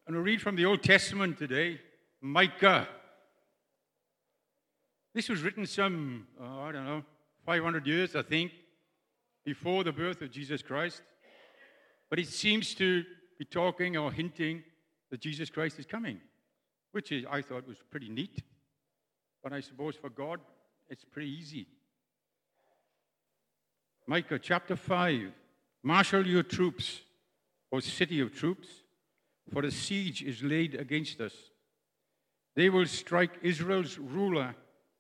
I'm going to read from the Old Testament today, Micah. This was written some, 500 years, I think, before the birth of Jesus Christ. But it seems to be talking or hinting that Jesus Christ is coming, which I thought was pretty neat. But I suppose for God, it's pretty easy. Micah chapter 5, marshal your troops, O city of troops, for a siege is laid against us. They will strike Israel's ruler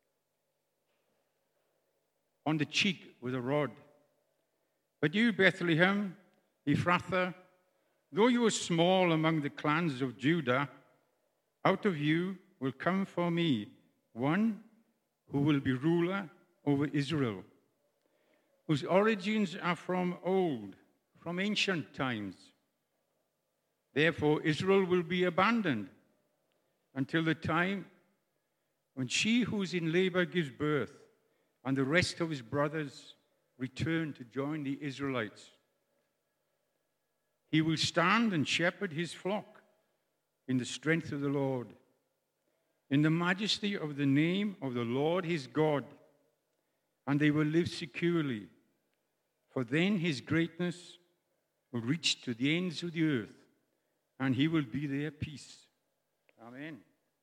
on the cheek with a rod. But you, Bethlehem, Ephrathah, though you are small among the clans of Judah, out of you will come for me one who will be ruler over Israel, whose origins are from old, from ancient times. Therefore, Israel will be abandoned until the time when she who is in labor gives birth, and the rest of his brothers return to join the Israelites. He will stand and shepherd his flock in the strength of the Lord, in the majesty of the name of the Lord his God, and they will live securely, for then his greatness will reach to the ends of the earth, and he will be their peace. Amen.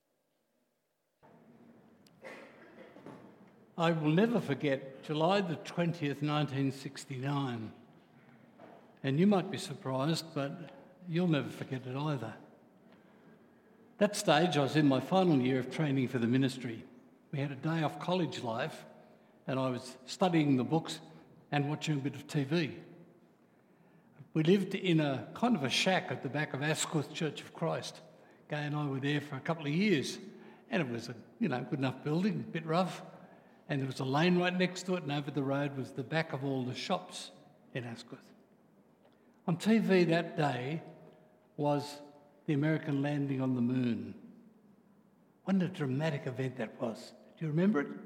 I will never forget July the 20th, 1969. And you might be surprised, but you'll never forget it either. That stage, I was in my final year of training for the ministry. We had a day off college life, and I was studying the books and watching a bit of TV. We lived in a kind of a shack at the back of Asquith Church of Christ. Gay and I were there for a couple of years, and it was a good enough building, a bit rough, and there was a lane right next to it, and over the road was the back of all the shops in Asquith. On TV that day was the American landing on the moon. What a dramatic event that was. Do you remember it?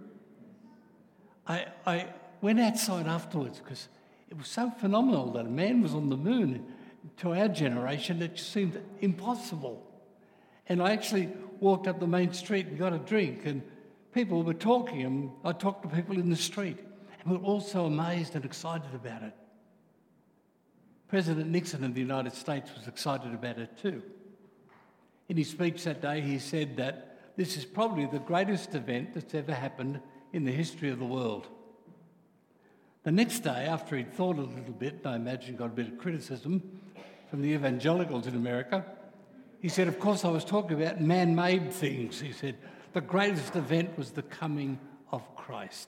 I went outside afterwards because it was so phenomenal that a man was on the moon. To our generation, it just seemed impossible. And I actually walked up the main street and got a drink, and people were talking, and I talked to people in the street, and we were all so amazed and excited about it. President Nixon of the United States was excited about it too. In his speech that day, he said that this is probably the greatest event that's ever happened in the history of the world. The next day, after he'd thought a little bit, and I imagine got a bit of criticism from the evangelicals in America, he said, of course, I was talking about man-made things. He said, the greatest event was the coming of Christ.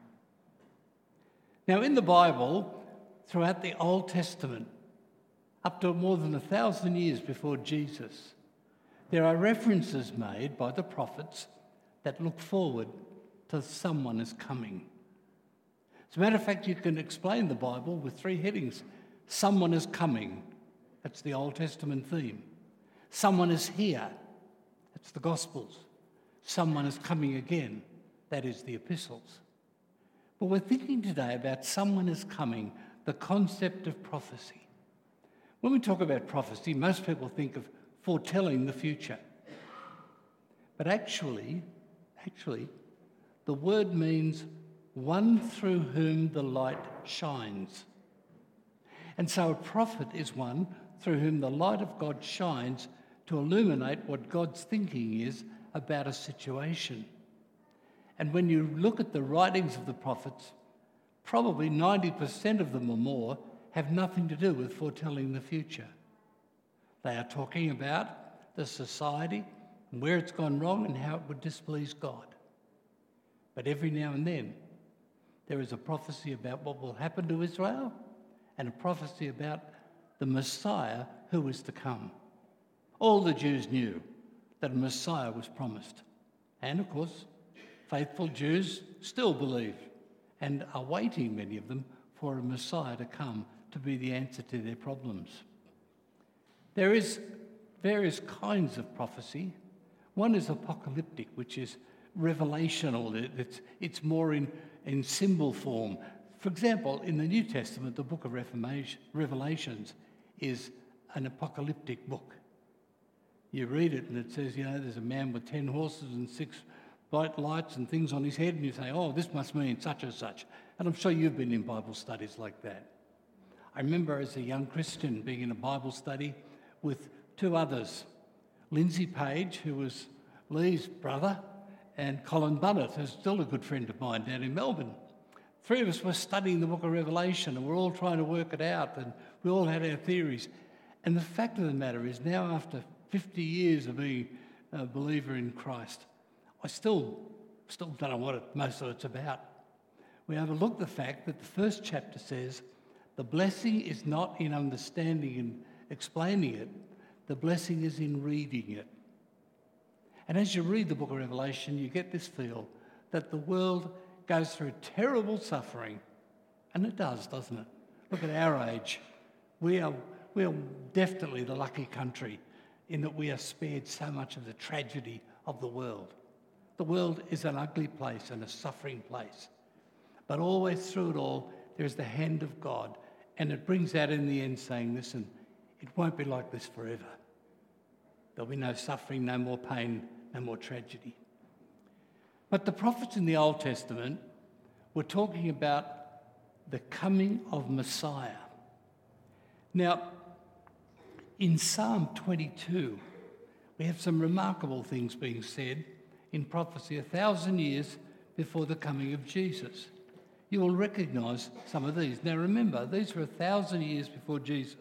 Now, in the Bible, throughout the Old Testament, up to more than 1,000 years before Jesus, there are references made by the prophets that look forward to someone is coming. As a matter of fact, you can explain the Bible with 3 headings. Someone is coming. That's the Old Testament theme. Someone is here. That's the Gospels. Someone is coming again. That is the epistles. But we're thinking today about someone is coming, the concept of prophecy. When we talk about prophecy, most people think of foretelling the future. But actually, the word means one through whom the light shines. And so a prophet is one through whom the light of God shines to illuminate what God's thinking is about a situation. And when you look at the writings of the prophets, probably 90% of them or more have nothing to do with foretelling the future. They are talking about the society and where it's gone wrong and how it would displease God. But every now and then, there is a prophecy about what will happen to Israel and a prophecy about the Messiah who is to come. All the Jews knew that a Messiah was promised. And of course, faithful Jews still believe and are waiting, many of them, for a Messiah to come to be the answer to their problems. There is various kinds of prophecy. One is apocalyptic, which is revelational. It's more in symbol form. For example, in the New Testament, the book of Revelations is an apocalyptic book. You read it and it says, there's a man with 10 horses and 6 bright lights and things on his head, and you say, oh, this must mean such and such. And I'm sure you've been in Bible studies like that. I remember as a young Christian being in a Bible study with 2 others, Lindsay Page, who was Lee's brother, and Colin Bunnett, who's still a good friend of mine down in Melbourne. 3 of us were studying the book of Revelation, and we're all trying to work it out, and we all had our theories. And the fact of the matter is, now after 50 years of being a believer in Christ, I still don't know what most of it's about. We overlook the fact that the first chapter says the blessing is not in understanding and explaining it. The blessing is in reading it. And as you read the book of Revelation, you get this feel that the world goes through terrible suffering. And it does, doesn't it? Look at our age. We are definitely the lucky country in that we are spared so much of the tragedy of the world. The world is an ugly place and a suffering place. But always through it all, there's the hand of God. And it brings out in the end saying, listen, it won't be like this forever. There'll be no suffering, no more pain, no more tragedy. But the prophets in the Old Testament were talking about the coming of Messiah. Now, in Psalm 22, we have some remarkable things being said in prophecy 1,000 years before the coming of Jesus. You will recognise some of these. Now remember, these were 1,000 years before Jesus.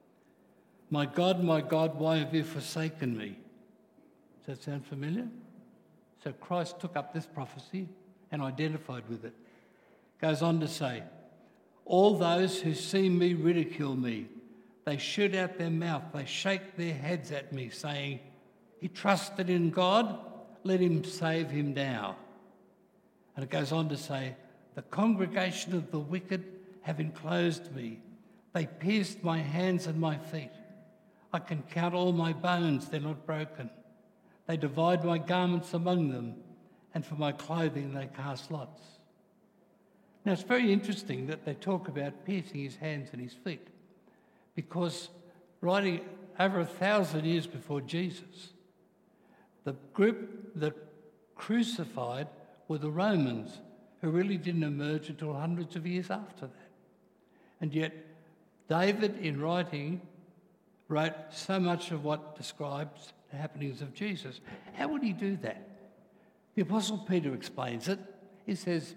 My God, why have you forsaken me? Does that sound familiar? So Christ took up this prophecy and identified with it. Goes on to say, all those who see me ridicule me. They shoot out their mouth, they shake their heads at me, saying, he trusted in God, let him save him now. And it goes on to say, the congregation of the wicked have enclosed me. They pierced my hands and my feet. I can count all my bones, they're not broken. They divide my garments among them, and for my clothing they cast lots. Now it's very interesting that they talk about piercing his hands and his feet, because writing over 1,000 years before Jesus, the group that crucified were the Romans, who really didn't emerge until hundreds of years after that. And yet David, in writing, wrote so much of what describes the happenings of Jesus. How would he do that? The Apostle Peter explains it. He says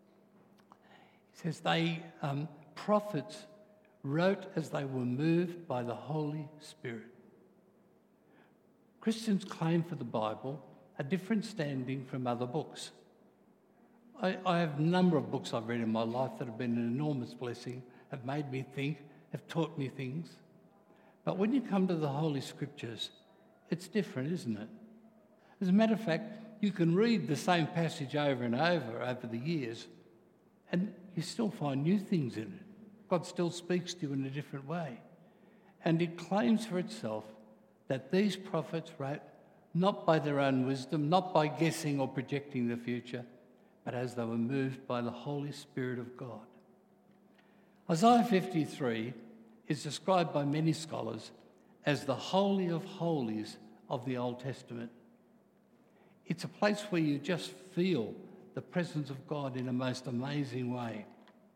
they, prophets, wrote as they were moved by the Holy Spirit. Christians claim for the Bible a different standing from other books. I have a number of books I've read in my life that have been an enormous blessing, have made me think, have taught me things. But when you come to the Holy Scriptures, it's different, isn't it? As a matter of fact, you can read the same passage over and over the years, and you still find new things in it. God still speaks to you in a different way. And it claims for itself that these prophets wrote not by their own wisdom, not by guessing or projecting the future, but as they were moved by the Holy Spirit of God. Isaiah 53 is described by many scholars as the Holy of Holies of the Old Testament. It's a place where you just feel the presence of God in a most amazing way.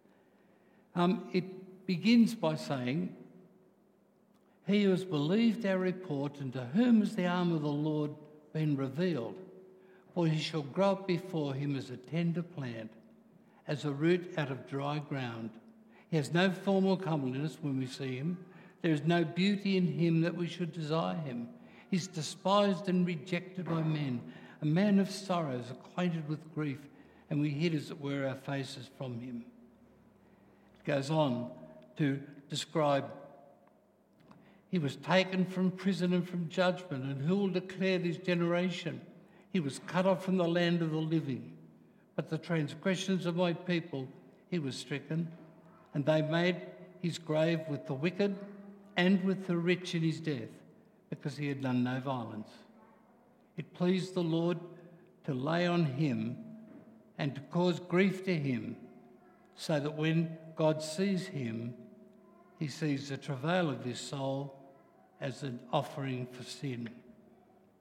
It begins by saying, he who has believed our report, and to whom has the arm of the Lord been revealed? For he shall grow up before him as a tender plant, as a root out of dry ground. He has no form or comeliness when we see him. There is no beauty in him that we should desire him. He's despised and rejected by men, a man of sorrows, acquainted with grief, and we hid, as it were, our faces from him. It goes on to describe, he was taken from prison and from judgment, and who will declare this generation? He was cut off from the land of the living. But the transgressions of my people he was stricken, and they made his grave with the wicked and with the rich in his death, because he had done no violence. It pleased the Lord to lay on him and to cause grief to him, so that when God sees him, he sees the travail of his soul as an offering for sin.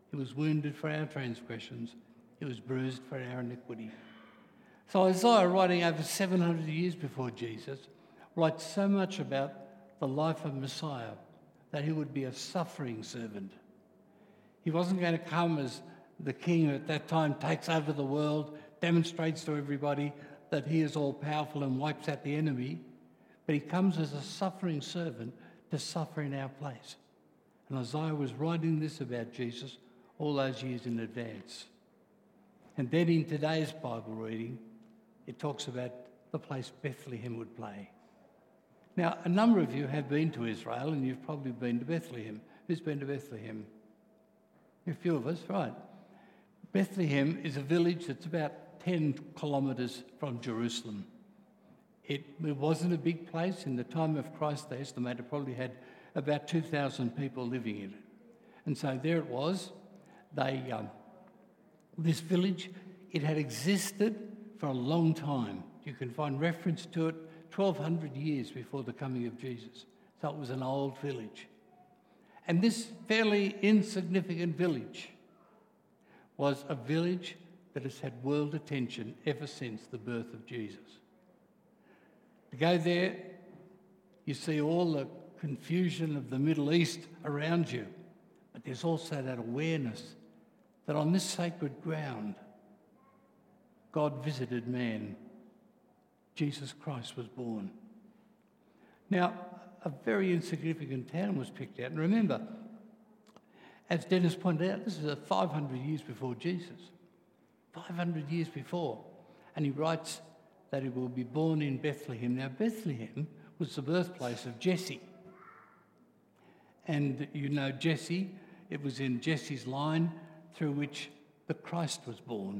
He was wounded for our transgressions. He was bruised for our iniquity. So Isaiah, writing over 700 years before Jesus, writes so much about the life of Messiah, that he would be a suffering servant. He wasn't going to come as the king who at that time takes over the world, demonstrates to everybody that he is all powerful and wipes out the enemy, but he comes as a suffering servant to suffer in our place. And Isaiah was writing this about Jesus all those years in advance. And then in today's Bible reading, it talks about the place Bethlehem would play. Now, a number of you have been to Israel, and you've probably been to Bethlehem. Who's been to Bethlehem? A few of us, right. Bethlehem is a village that's about 10 kilometres from Jerusalem. It wasn't a big place. In the time of Christ, they estimate it probably had about 2,000 people living in it. And so there it was. This village, it had existed for a long time. You can find reference to it 1,200 years before the coming of Jesus. So it was an old village. And this fairly insignificant village was a village that has had world attention ever since the birth of Jesus. To go there, you see all the confusion of the Middle East around you, but there's also that awareness that on this sacred ground, God visited man. Jesus Christ was born. Now, a very insignificant town was picked out. And remember, as Dennis pointed out, this is 500 years before Jesus. 500 years before. And he writes that he will be born in Bethlehem. Now, Bethlehem was the birthplace of Jesse. And you know Jesse, it was in Jesse's line through which the Christ was born.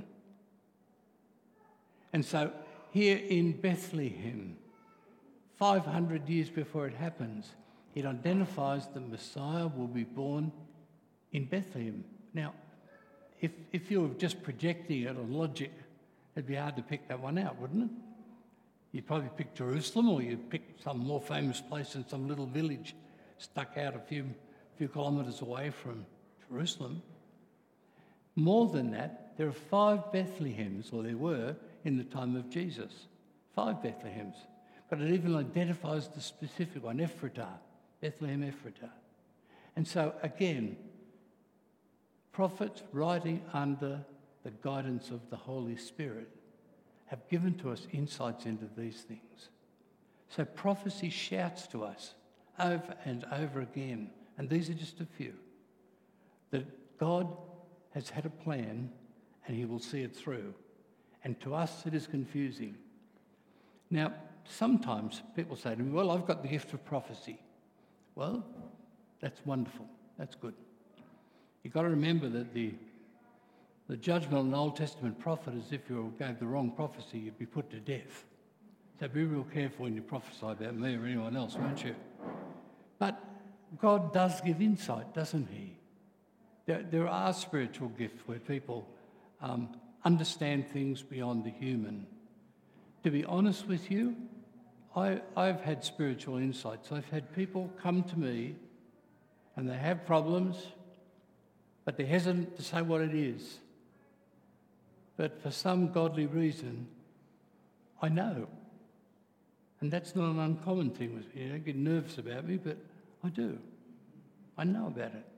And so here in Bethlehem, 500 years before it happens, it identifies the Messiah will be born in Bethlehem. Now, if you were just projecting it on logic, it'd be hard to pick that one out, wouldn't it? You'd probably pick Jerusalem, or you'd pick some more famous place in some little village stuck out a few kilometres away from Jerusalem. More than that, there are 5 Bethlehems, or there were, in the time of Jesus. 5 Bethlehems. But it even identifies the specific one, Ephratah, Bethlehem Ephratah. And so, again, prophets writing under the guidance of the Holy Spirit have given to us insights into these things. So prophecy shouts to us over and over again, and these are just a few, that God has had a plan and he will see it through. And to us it is confusing. Now, sometimes people say to me, well, I've got the gift of prophecy. Well, that's wonderful. That's good. You've got to remember that the judgment on an Old Testament prophet is if you gave the wrong prophecy, you'd be put to death. So be real careful when you prophesy about me or anyone else, won't you? But God does give insight, doesn't he? There are spiritual gifts where people understand things beyond the human. To be honest with you, I've had spiritual insights. I've had people come to me and they have problems, but they're hesitant to say what it is. But for some godly reason, I know. And that's not an uncommon thing with me. You don't get nervous about me, but I do. I know about it.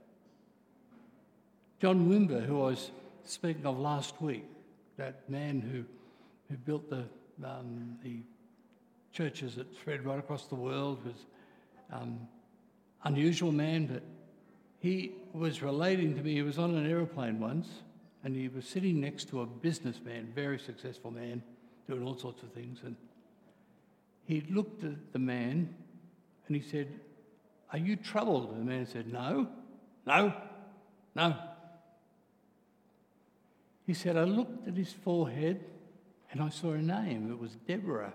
John Wimber, who I was speaking of last week, that man who built the churches that spread right across the world, was unusual man, but he was relating to me. He was on an aeroplane once, and he was sitting next to a businessman, very successful man, doing all sorts of things. And he looked at the man and he said, "Are you troubled?" And the man said, "No, no, no." He said, "I looked at his forehead and I saw a name. It was Deborah."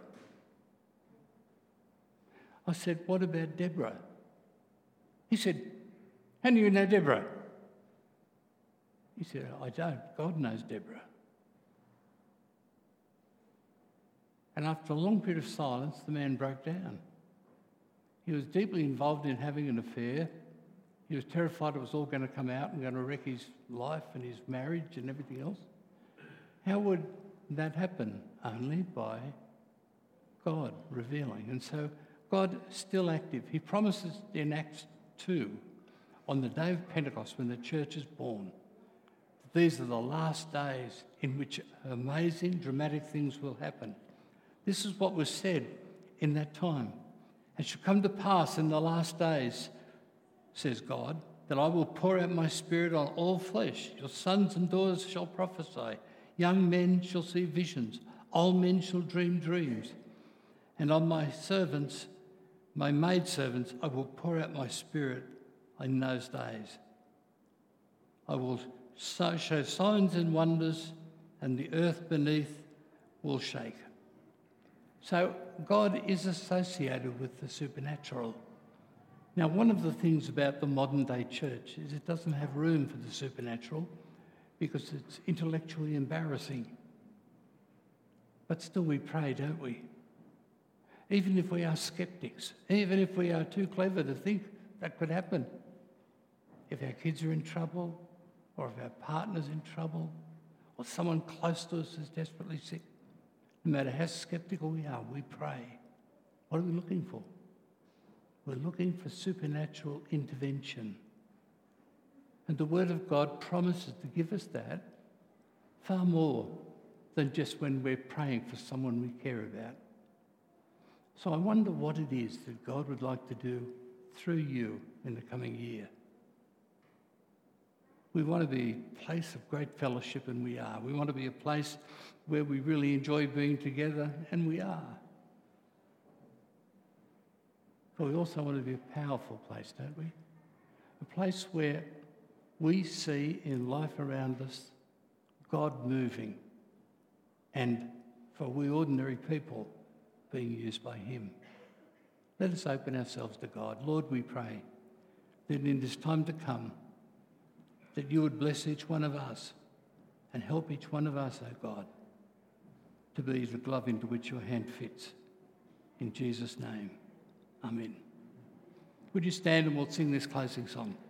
I said, "What about Deborah?" He said, "How do you know Deborah?" He said, "I don't. God knows Deborah." And after a long period of silence, the man broke down. He was deeply involved in having an affair. He was terrified it was all going to come out and going to wreck his life and his marriage and everything else. How would that happen? Only by God revealing. And so God is still active. He promises in Acts 2, on the day of Pentecost when the church is born, that these are the last days in which amazing, dramatic things will happen. This is what was said in that time. It shall come to pass in the last days, says God, that I will pour out my Spirit on all flesh. Your sons and daughters shall prophesy. Young men shall see visions. Old men shall dream dreams. And on my servants, my maidservants, I will pour out my Spirit in those days. I will show signs and wonders, and the earth beneath will shake. So God is associated with the supernatural. Now, one of the things about the modern day church is it doesn't have room for the supernatural because it's intellectually embarrassing. But still we pray, don't we? Even if we are skeptics, even if we are too clever to think that could happen. If our kids are in trouble, or if our partner's in trouble, or someone close to us is desperately sick, no matter how sceptical we are, we pray. What are we looking for? We're looking for supernatural intervention. And the Word of God promises to give us that far more than just when we're praying for someone we care about. So I wonder what it is that God would like to do through you in the coming year. We want to be a place of great fellowship, and we are. We want to be a place where we really enjoy being together, and we are. But we also want to be a powerful place, don't we? A place where we see in life around us God moving, and for we ordinary people being used by him. Let us open ourselves to God. Lord, we pray that in this time to come, that you would bless each one of us and help each one of us, oh God, to be the glove into which your hand fits. In Jesus' name, amen. Would you stand and we'll sing this closing song?